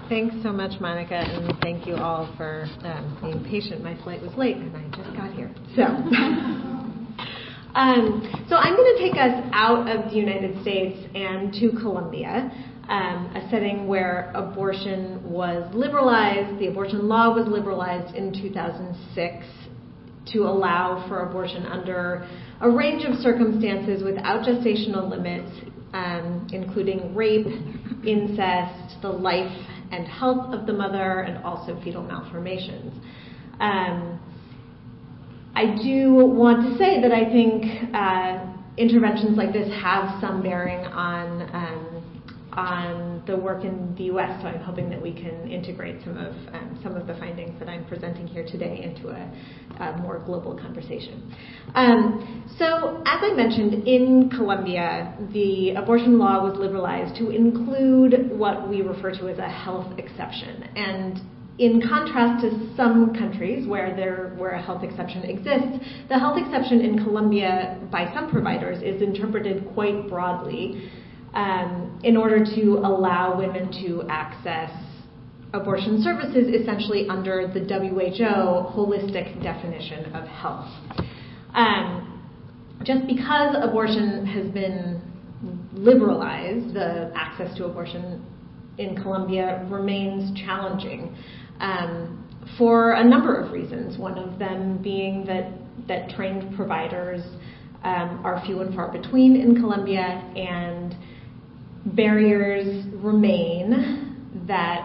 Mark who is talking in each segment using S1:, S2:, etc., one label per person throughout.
S1: Thanks so much, Monica, and thank you all for being patient. My flight was late, and I just got here. So I'm going to take us out of the United States and to Colombia, a setting where abortion was liberalized. The abortion law was liberalized in 2006 to allow for abortion under a range of circumstances without gestational limits, including rape, incest, the life and health of the mother, and also fetal malformations. I do want to say that I think interventions like this have some bearing on the work in the U.S., so I'm hoping that we can integrate some of the findings that I'm presenting here today into a more global conversation. So, as I mentioned, in Colombia, the abortion law was liberalized to include what we refer to as a health exception. And in contrast to some countries where a health exception exists, the health exception in Colombia by some providers is interpreted quite broadly in order to allow women to access abortion services essentially under the WHO holistic definition of health. Just because abortion has been liberalized, the access to abortion in Colombia remains challenging for a number of reasons. One of them being that trained providers are few and far between in Colombia, and barriers remain that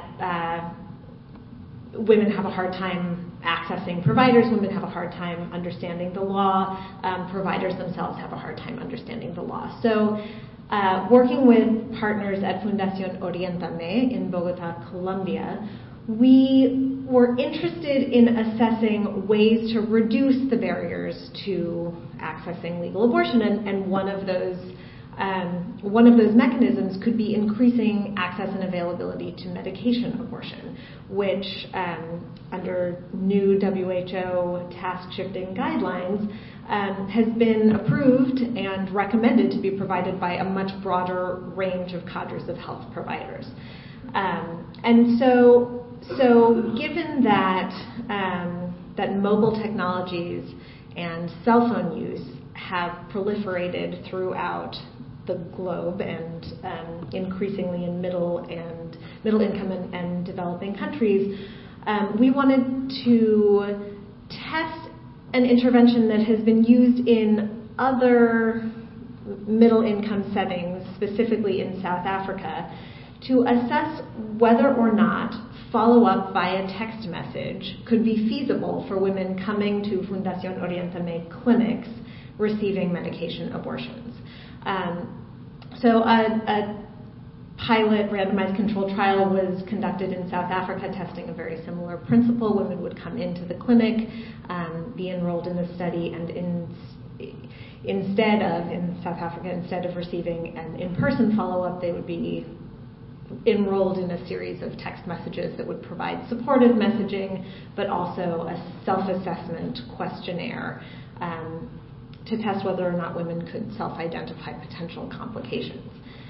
S1: women have a hard time accessing providers, women have a hard time understanding the law, providers themselves have a hard time understanding the law. So working with partners at Fundación Oriéntame in Bogotá, Colombia, we were interested in assessing ways to reduce the barriers to accessing legal abortion, and one of those mechanisms could be increasing access and availability to medication abortion, which under new WHO task-shifting guidelines has been approved and recommended to be provided by a much broader range of cadres of health providers. And so given that mobile technologies and cell phone use have proliferated throughout the globe and increasingly in middle income and developing countries, we wanted to test an intervention that has been used in other middle income settings, specifically in South Africa, to assess whether or not follow-up via text message could be feasible for women coming to Fundación Oriéntame clinics receiving medication abortions. So a pilot randomized controlled trial was conducted in South Africa testing a very similar principle. Women would come into the clinic, be enrolled in the study, and in South Africa, instead of receiving an in-person follow-up, they would be enrolled in a series of text messages that would provide supportive messaging, but also a self-assessment questionnaire to test whether or not women could self-identify potential complications.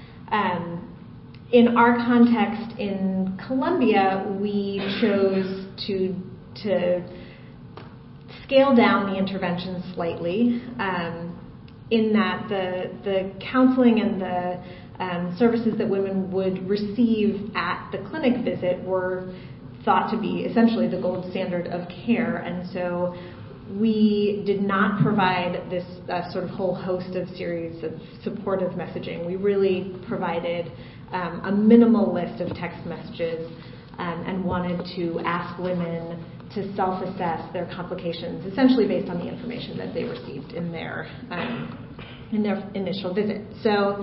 S1: In our context in Colombia, we chose to scale down the intervention slightly, in that the counseling and the services that women would receive at the clinic visit were thought to be essentially the gold standard of care, and so we did not provide this sort of whole host of series of supportive messaging. We really provided a minimal list of text messages and wanted to ask women to self-assess their complications, essentially based on the information that they received in their initial visit. So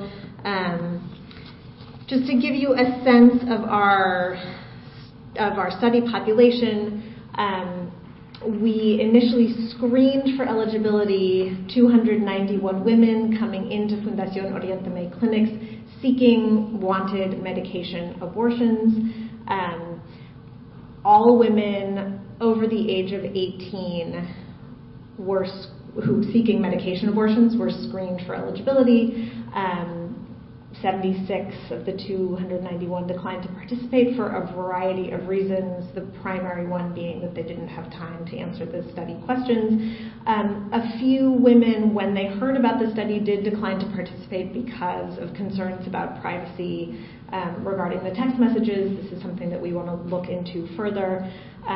S1: just to give you a sense of our study population, we initially screened for eligibility 291 women coming into Fundación Oriéntame clinics seeking wanted medication abortions. All women over the age of 18 who seeking medication abortions were screened for eligibility. 76 of the 291 declined to participate for a variety of reasons, the primary one being that they didn't have time to answer the study questions. A few women, when they heard about the study, did decline to participate because of concerns about privacy regarding the text messages. This is something that we want to look into further.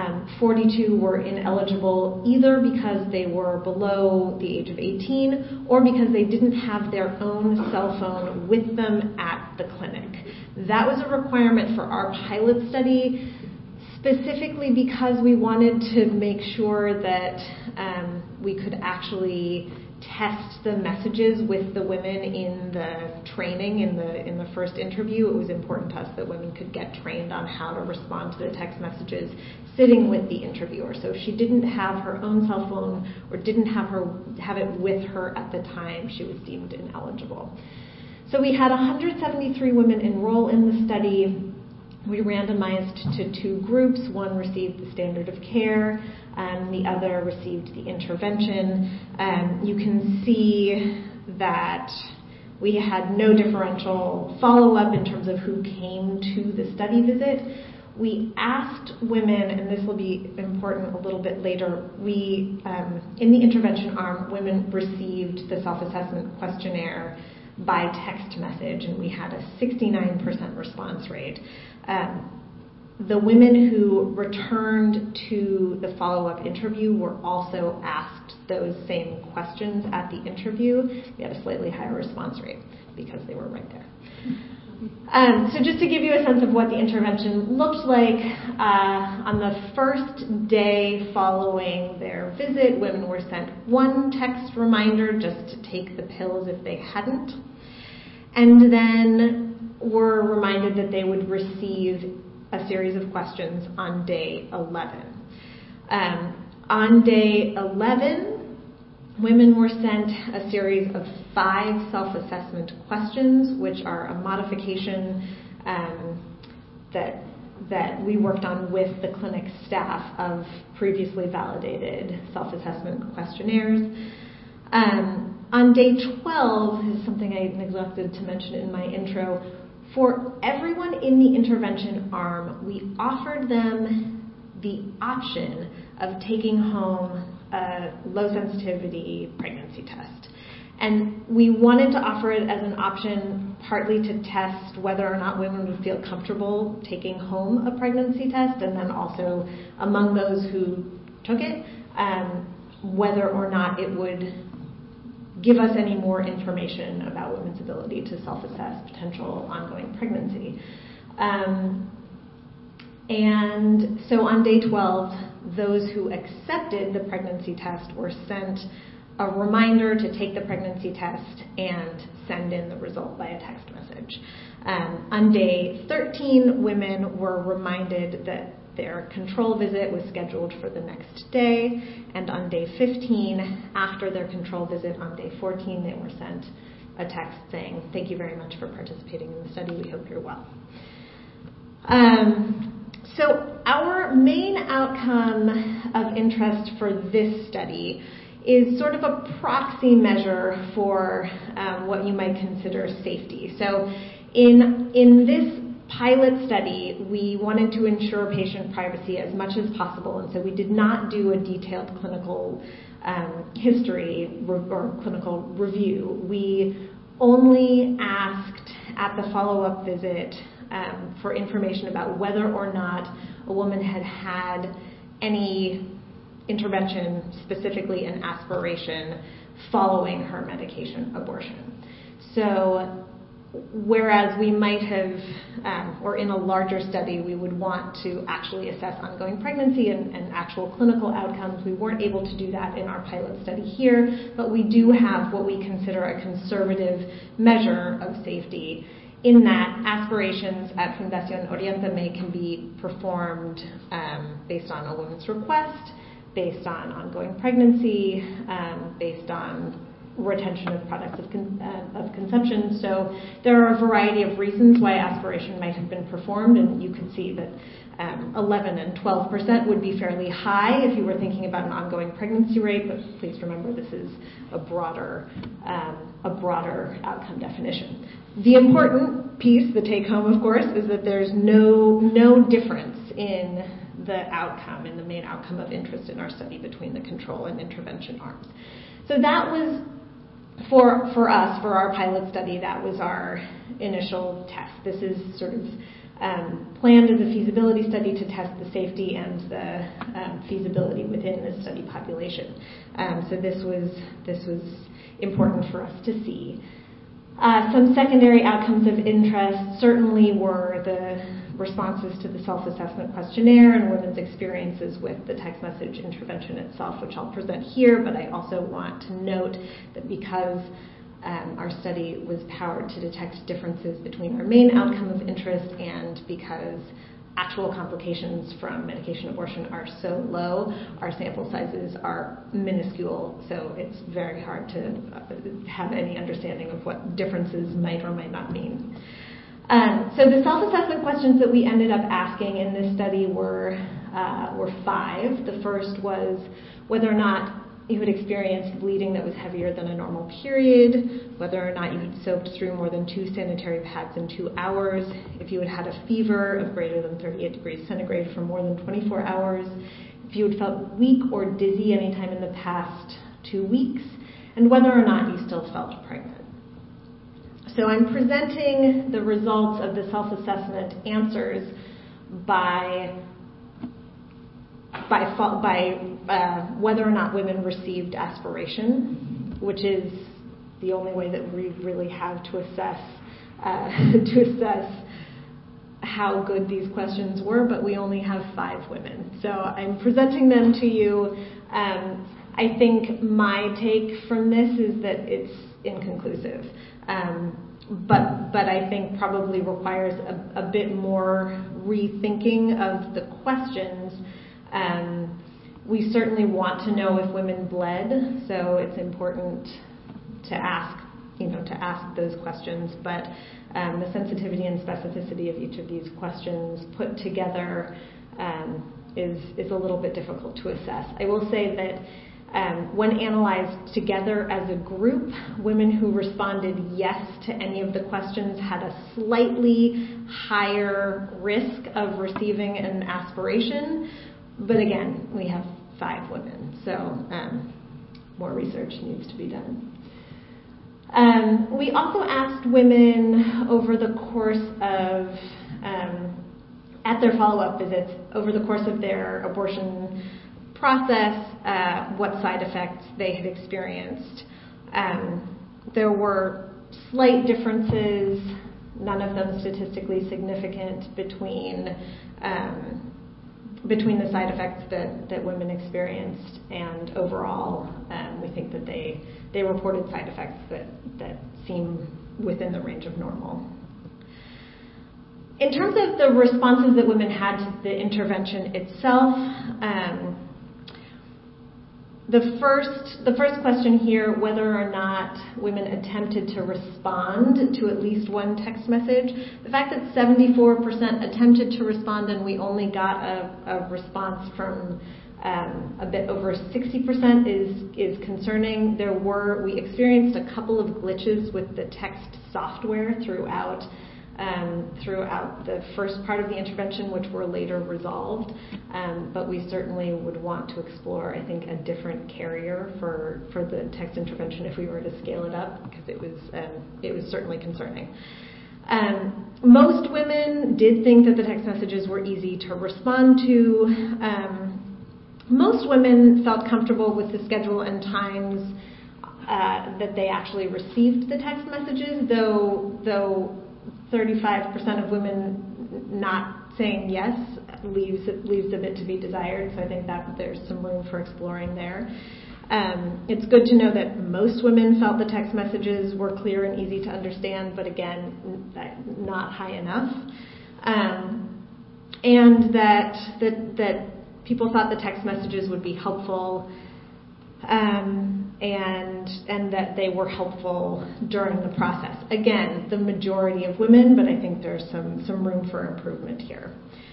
S1: 42 were ineligible either because they were below the age of 18 or because they didn't have their own cell phone with them at the clinic. That was a requirement for our pilot study, specifically because we wanted to make sure that we could actually test the messages with the women in the training in the first interview. It was important to us that women could get trained on how to respond to the text messages sitting with the interviewer. So if she didn't have her own cell phone or didn't have it with her at the time, she was deemed ineligible. So we had 173 women enroll in the study. We randomized to two groups. One received the standard of care, the other received the intervention. You can see that we had no differential follow-up in terms of who came to the study visit. We asked women, and this will be important a little bit later, in the intervention arm, women received the self-assessment questionnaire by text message, and we had a 69% response rate. The women who returned to the follow-up interview were also asked those same questions at the interview. We had a slightly higher response rate because they were right there. So just to give you a sense of what the intervention looked like, on the first day following their visit, women were sent one text reminder just to take the pills if they hadn't, and then were reminded that they would receive a series of questions on day 11. On day 11, women were sent a series of 5 self-assessment questions, which are a modification that we worked on with the clinic staff of previously validated self-assessment questionnaires. On day 12, this is something I neglected to mention in my intro, for everyone in the intervention arm, we offered them the option of taking home a low-sensitivity pregnancy test. And we wanted to offer it as an option partly to test whether or not women would feel comfortable taking home a pregnancy test, and then also among those who took it, whether or not it would give us any more information about women's ability to self-assess potential ongoing pregnancy. And so on day 12, those who accepted the pregnancy test were sent a reminder to take the pregnancy test and send in the result by a text message. On day 13, women were reminded that their control visit was scheduled for the next day, and on day 15, after their control visit on day 14, they were sent a text saying, "Thank you very much for participating in the study. We hope you're well." So our main outcome of interest for this study is sort of a proxy measure for what you might consider safety. So in this pilot study, we wanted to ensure patient privacy as much as possible, and so we did not do a detailed clinical history or clinical review. We only asked at the follow-up visit for information about whether or not a woman had had any intervention, specifically an aspiration, following her medication abortion. So whereas we might have, or in a larger study, we would want to actually assess ongoing pregnancy and actual clinical outcomes, we weren't able to do that in our pilot study here, but we do have what we consider a conservative measure of safety, in that aspirations at Fundación Oriéntame can be performed based on a woman's request, based on ongoing pregnancy, based on retention of products of consumption. So there are a variety of reasons why aspiration might have been performed, and you can see that 11 and 12% would be fairly high if you were thinking about an ongoing pregnancy rate, but please remember this is a broader outcome definition. The important piece, the take home, of course, is that there's no difference in the outcome, in the main outcome of interest in our study between the control and intervention arms. So that was, for us, for our pilot study, that was our initial test. This is sort of planned as a feasibility study to test the safety and the feasibility within the study population. So this was important for us to see. Some secondary outcomes of interest certainly were the responses to the self-assessment questionnaire and women's experiences with the text message intervention itself, which I'll present here, but I also want to note that because our study was powered to detect differences between our main outcome of interest and because actual complications from medication abortion are so low, our sample sizes are minuscule, so it's very hard to have any understanding of what differences might or might not mean. So the self-assessment questions that we ended up asking in this study were 5. The first was whether or not you had experienced bleeding that was heavier than a normal period, whether or not you had soaked through more than 2 sanitary pads in 2 hours, if you had had a fever of greater than 38 degrees centigrade for more than 24 hours, if you had felt weak or dizzy anytime in the past 2 weeks, and whether or not you still felt pregnant. So I'm presenting the results of the self-assessment answers by whether or not women received aspiration, which is the only way that we really have to assess how good these questions were, but we only have 5 women. So I'm presenting them to you. I think my take from this is that it's inconclusive, but I think probably requires a bit more rethinking of the questions. We certainly want to know if women bled, so it's important to ask those questions, but the sensitivity and specificity of each of these questions put together is a little bit difficult to assess. I will say that when analyzed together as a group, women who responded yes to any of the questions had a slightly higher risk of receiving an aspiration. But again, we have 5 women, so more research needs to be done. We also asked women over the course of, at their follow-up visits, over the course of their abortion process, what side effects they had experienced. There were slight differences, none of them statistically significant, between the side effects that women experienced, and overall we think that they reported side effects that seem within the range of normal. In terms of the responses that women had to the intervention itself, the first question here, whether or not women attempted to respond to at least one text message, the fact that 74% attempted to respond and we only got a response from a bit over 60% is concerning. We experienced a couple of glitches with the text software throughout the first part of the intervention, which were later resolved. But we certainly would want to explore, I think, a different carrier for the text intervention if we were to scale it up, because it was certainly concerning. Most women did think that the text messages were easy to respond to. Most women felt comfortable with the schedule and times that they actually received the text messages, though 35% of women not saying yes leaves a bit to be desired, so I think that there's some room for exploring there. It's good to know that most women felt the text messages were clear and easy to understand, but again, not high enough. And that people thought the text messages would be helpful. and that they were helpful during the process. Again, the majority of women, but I think there's some room for improvement here.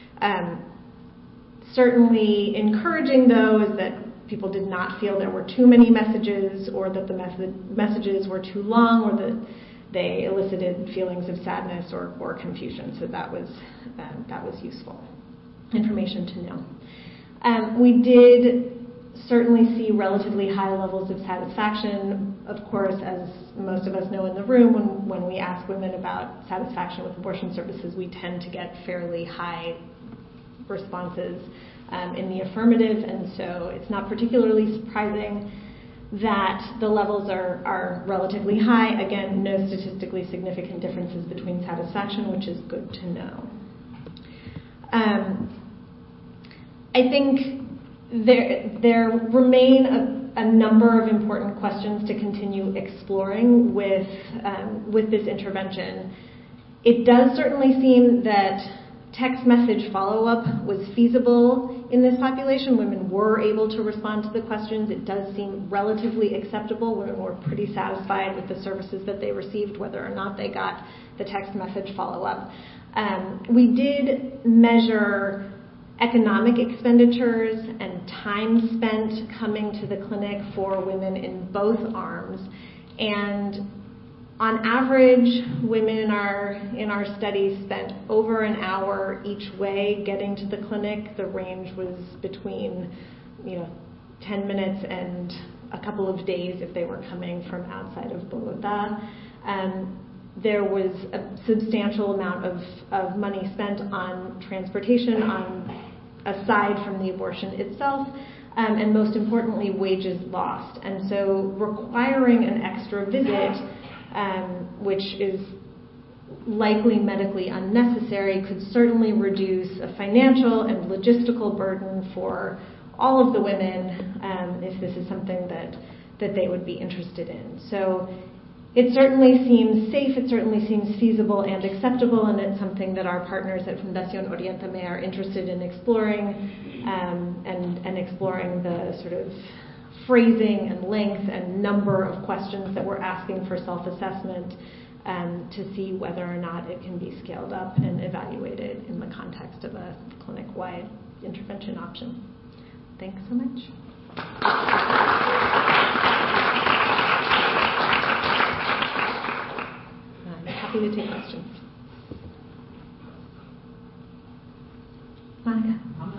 S1: Certainly encouraging, though, is that people did not feel there were too many messages, or that the messages were too long, or that they elicited feelings of sadness or confusion. So that was useful information to know. We did certainly see relatively high levels of satisfaction. Of course, as most of us know in the room, when we ask women about satisfaction with abortion services, we tend to get fairly high responses in the affirmative, and so it's not particularly surprising that the levels are relatively high. Again, no statistically significant differences between satisfaction, which is good to know. I think there remain a number of important questions to continue exploring with this intervention. It does certainly seem that text message follow-up was feasible in this population. Women were able to respond to the questions. It does seem relatively acceptable. Women were pretty satisfied with the services that they received, whether or not they got the text message follow-up. We did measure economic expenditures and time spent coming to the clinic for women in both arms. And on average, women in our study spent over an hour each way getting to the clinic. The range was between 10 minutes and a couple of days if they were coming from outside of Bogota. There was a substantial amount of money spent on transportation, aside from the abortion itself, and most importantly, wages lost. And so requiring an extra visit, which is likely medically unnecessary, could certainly reduce a financial and logistical burden for all of the women if this is something that they would be interested in. So it certainly seems safe, it certainly seems feasible and acceptable, and it's something that our partners at Fundación Oriéntame are interested in exploring, and exploring the sort of phrasing and length and number of questions that we're asking for self-assessment to see whether or not it can be scaled up and evaluated in the context of a clinic-wide intervention option. Thanks so much. I'm happy to take questions. Monica.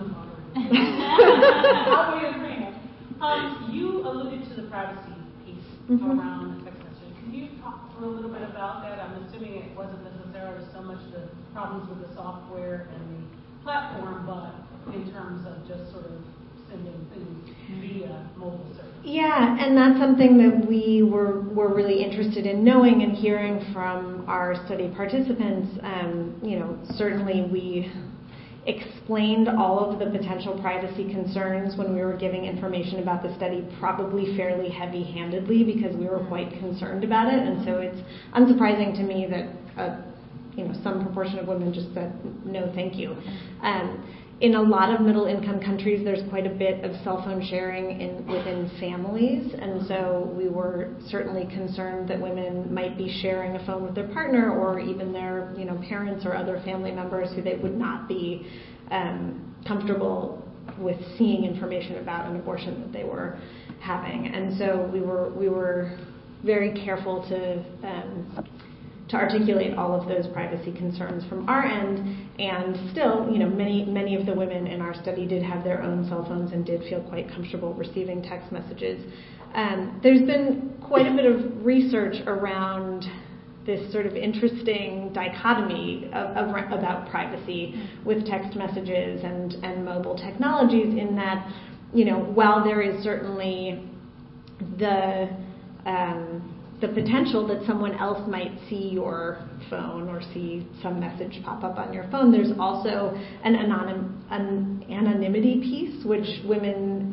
S2: You alluded to the privacy piece around text messaging. Can you talk a little bit about that? I'm assuming it wasn't necessarily so much the problems with the software and the platform, but in terms of just sort of sending things via mobile service.
S1: Yeah, and that's something that we were really interested in knowing and hearing from our study participants. Certainly we explained all of the potential privacy concerns when we were giving information about the study, probably fairly heavy-handedly, because we were quite concerned about it. And so it's unsurprising to me that some proportion of women just said no, thank you. In a lot of middle-income countries, there's quite a bit of cell phone sharing within families, and so we were certainly concerned that women might be sharing a phone with their partner or even their parents or other family members who they would not be comfortable with seeing information about an abortion that they were having. And so we were very careful to articulate all of those privacy concerns from our end, and still, many of the women in our study did have their own cell phones and did feel quite comfortable receiving text messages. There's been quite a bit of research around this sort of interesting dichotomy about privacy with text messages and mobile technologies, in that, while there is certainly the potential that someone else might see your phone or see some message pop up on your phone, there's also an anonymity piece, which women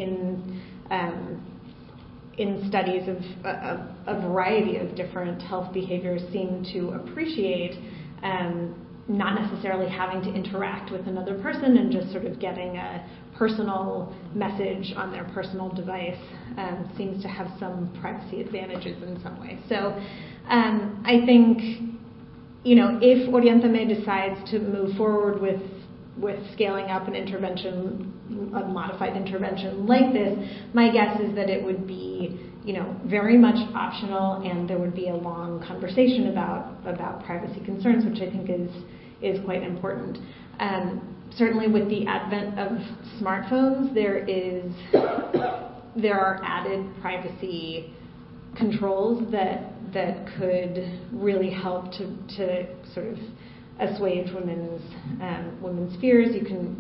S1: in studies of a variety of different health behaviors seem to appreciate. not necessarily having to interact with another person and just sort of getting a personal message on their personal device seems to have some privacy advantages in some way. So I think, if Oriéntame decides to move forward with scaling up an intervention, a modified intervention like this, my guess is that it would be, very much optional, and there would be a long conversation about privacy concerns, which I think is quite important. Certainly, with the advent of smartphones, there are added privacy controls that could really help to sort of assuage women's fears.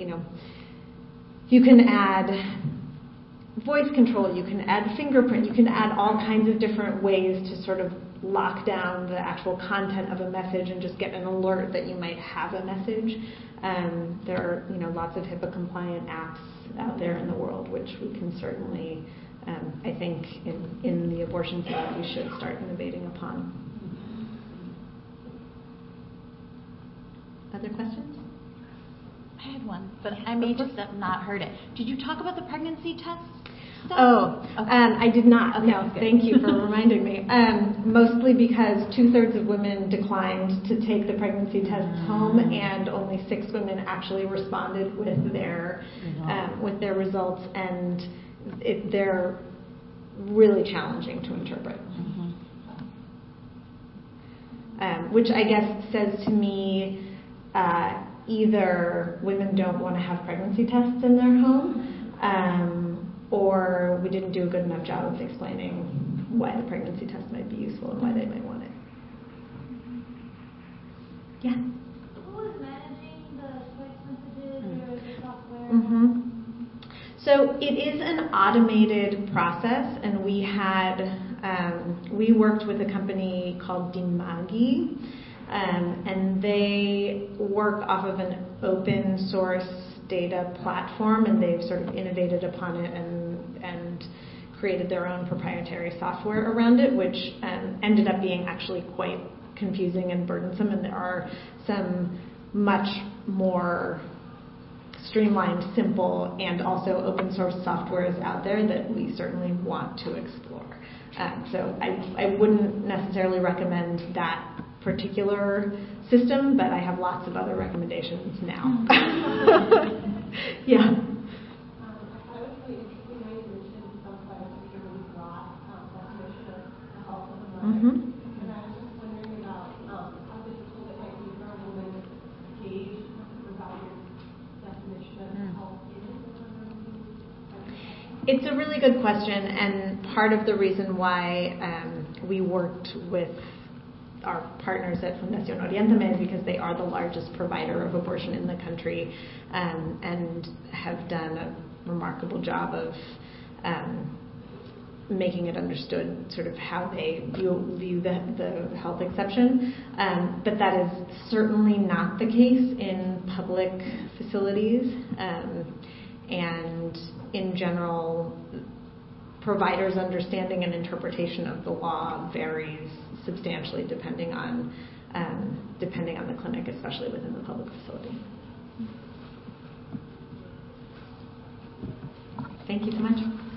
S1: You can add voice control, you can add fingerprint, you can add all kinds of different ways to sort of lock down the actual content of a message and just get an alert that you might have a message. There are lots of HIPAA compliant apps out there in the world which we can certainly, I think, in the abortion field, we should start innovating upon. Other questions?
S3: I had one, but I may just have not heard it. Did you talk about the pregnancy test stuff?
S1: Oh,
S3: okay.
S1: I did not.
S3: Okay,
S1: No, thank you for reminding me. Mostly because 2/3 of women declined to take the pregnancy tests home, and only 6 women actually responded with their results, and they're really challenging to interpret. Which I guess says to me, either women don't want to have pregnancy tests in their home, or we didn't do a good enough job of explaining why the pregnancy test might be useful and why they might want it. Yeah?
S4: Who is managing the choice messages or the software?
S1: So it is an automated process, and we worked with a company called Dimagi, and they work off of an open source data platform, and they've sort of innovated upon it and created their own proprietary software around it, which ended up being actually quite confusing and burdensome, and there are some much more streamlined, simple, and also open source softwares out there that we certainly want to explore. So I wouldn't necessarily recommend that particular system, but I have lots of other recommendations now. Yeah.
S4: I was really interested when you mentioned some cybersecurity broad definition of health of the mother. And I was just wondering about how difficult it might be for a woman to gauge without your definition of health is.
S1: It's a really good question, and part of the reason why we worked with our partners at Fundación Oriéntame is because they are the largest provider of abortion in the country, and have done a remarkable job of making it understood sort of how they view the health exception. But that is certainly not the case in public facilities, and in general, providers' understanding and interpretation of the law varies substantially depending on the clinic, especially within the public facility. Thank you so much.